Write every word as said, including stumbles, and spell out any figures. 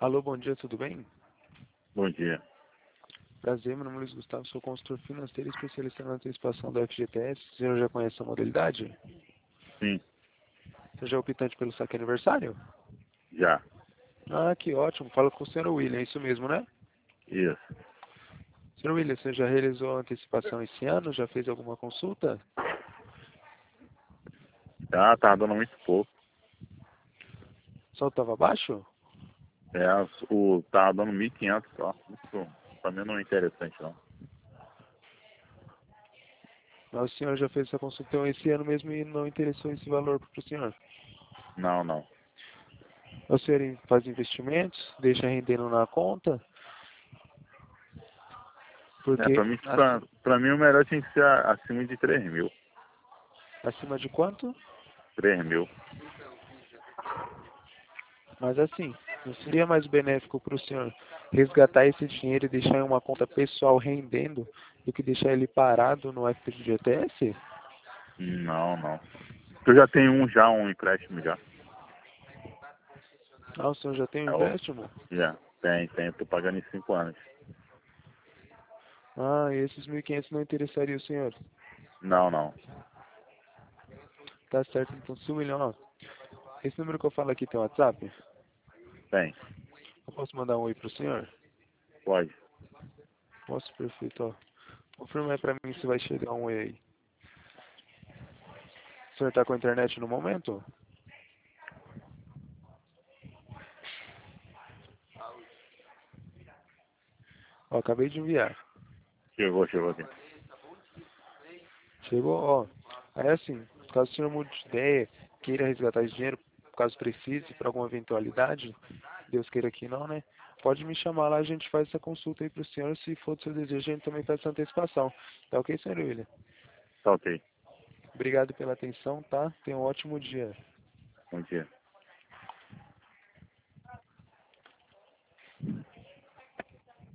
Alô, bom dia, tudo bem? Bom dia. Prazer, meu nome é Luiz Gustavo, sou consultor financeiro e especialista na antecipação do F G T S. O senhor já conhece a modalidade? Sim, Você já é optante pelo saque aniversário? já. Ah, que ótimo. Fala com o senhor William, é isso mesmo, né? Isso. senhor William, você já realizou a antecipação esse ano? Já fez alguma consulta? Ah, tá dando muito pouco. O saldo estava baixo? É, o, tá dando mil e quinhentos só. Isso pra mim não é interessante, não. Mas o senhor já fez essa consulta então, esse ano mesmo e não interessou esse valor para o senhor? Não, não. O senhor faz investimentos, deixa rendendo na conta? É, pra Porque mim, pra, assim, pra mim o melhor tinha que ser a- acima de três mil. acima de quanto? Três mil. Mas assim, não seria mais benéfico para o senhor resgatar esse dinheiro e deixar em uma conta pessoal rendendo do que deixar ele parado no F G T S? Não, não. Eu já tenho um já, um empréstimo já. Ah, o senhor já tem um É, ó, empréstimo? já. Tem, tem. Tô pagando em cinco anos. Ah, e esses mil e quinhentos não interessaria o senhor? Não, não. Tá certo, então, seu William, ó, esse número que eu falo aqui tem WhatsApp? Tem. Eu posso mandar um oi pro senhor? Pode. Posso, perfeito, ó. Confirma aí pra mim se vai chegar um oi aí. O senhor tá com a internet no momento? Ó, acabei de enviar. Chegou, chegou aqui. Chegou, ó. Aí assim, caso o senhor mude de ideia, queira resgatar esse dinheiro, caso precise, para alguma eventualidade, Deus queira que não, né? Pode me chamar lá, a gente faz essa consulta aí pro senhor. Se for do seu desejo, a gente também faz essa antecipação. Tá ok, senhor William? Tá ok. Obrigado pela atenção, tá? Tenha um ótimo dia. Bom dia.